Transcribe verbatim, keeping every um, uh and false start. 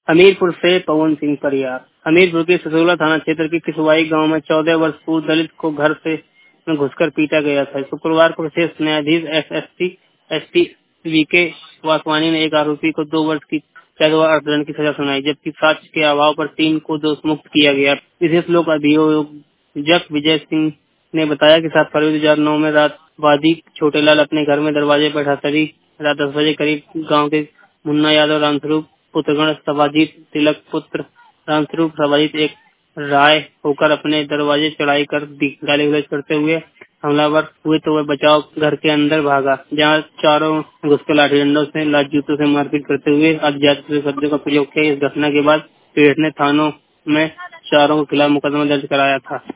हमीरपुर से पवन सिंह परियार। हमीरपुर के ससोला थाना क्षेत्र के किसवाई गांव में चौदह वर्ष पूर्व दलित को घर से में घुसकर पीटा गया था। शुक्रवार को विशेष न्यायाधीश S S T S T V K Vaswani ने एक आरोपी को दो वर्ष की कैद व अर्थदंड की सजा सुनाई, जबकि साक्ष्य के अभाव पर तीन को दोष मुक्त किया गया। विशेष लोक अभियोजक विजय सिंह ने बताया कि सात फरवरी दो हजार नौ में रात वादी छोटेलाल अपने घर में दरवाजे पर हथरी रात दस बजे करीब गांव के मुन्ना यादव रामस्वरूप पुत्रगण सभाजीत तिलक पुत्र रामस्वरूप सभाजीत एक राय होकर अपने दरवाजे चढ़ाई कर गाली गलौज करते हुए हमलावर हुए तो वह बचाव घर के अंदर भागा, जहां चारों घुसकर लाठी डंडों से लात जूतों से मारपीट करते हुए अज्ञात शब्दों का प्रयोग किया। इस घटना के बाद पीड़ित ने थानों में चारों के खिलाफ मुकदमा दर्ज कराया था।